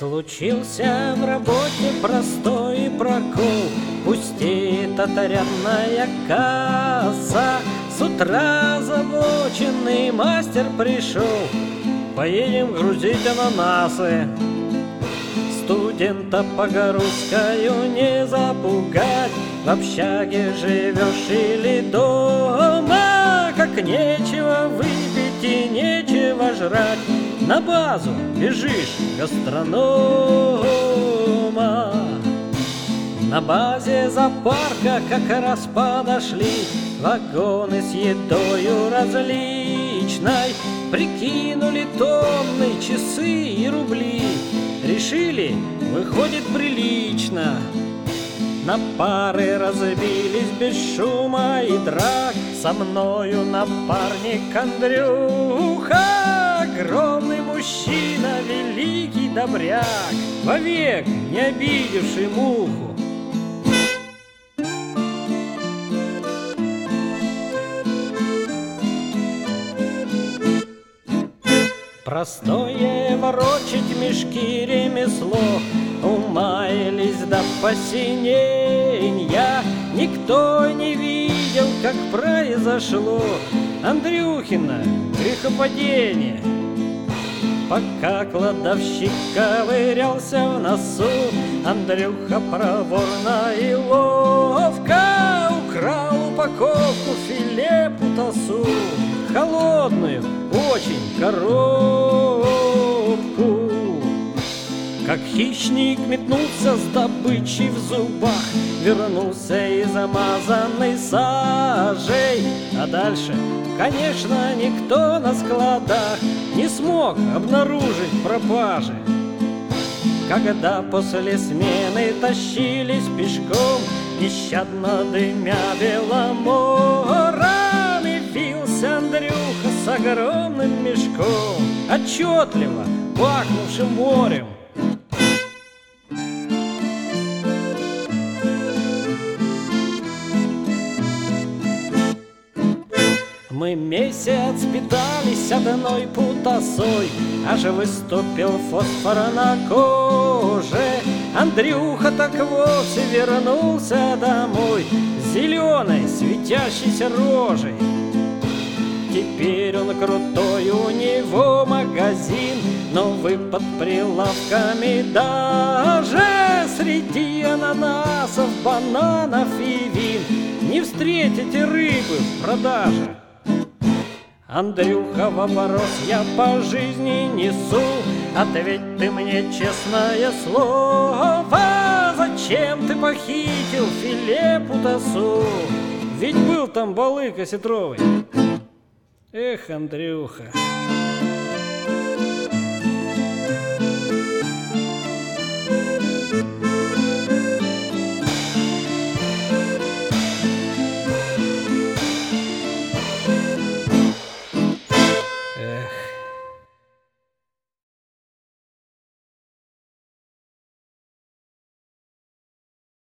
Случился в работе простой прокол, пустеет отрядная касса. С утра озабоченный мастер пришел: поедем грузить ананасы. Студента погорускаю не запугать, в общаге живешь или дома. Как нечего выпить и нечего жрать, на базу бежишь гастронома. На базе зоопарка как раз подошли вагоны с едою различной. Прикинули тонны, часы и рубли, решили, выходит прилично. На пары разбились без шума и драк. Со мною напарник Андрюха, огромный мужчина, великий добряк, вовек не обидевший муху. Простое ворочать мешки ремесло, умаялись до посинения. Никто не видел, как произошло Андрюхино грехопадение. Пока кладовщик ковырялся в носу, Андрюха проворно и ловко украл упаковку филе путасу, холодную очень коробку. Как хищник метнулся с добычей в зубах, вернулся и замазанный сажей. А дальше, конечно, никто на складах не смог обнаружить пропажи. Когда после смены тащились пешком, нещадно дымя беломорами, вился Андрюха с огромным мешком, отчетливо пахнувшим морем. Мы месяц питались одной путасой, аж выступил фосфор на коже. Андрюха так вовсе вернулся домой с зеленой светящейся рожей. Теперь он крутой, у него магазин, новый под прилавками даже. Среди ананасов, бананов и вин не встретите рыбы в продаже. Андрюха, вопрос я по жизни несу, ответь ты мне честное слово, зачем ты похитил филе путасу? Ведь был там балык осетровый. Эх, Андрюха.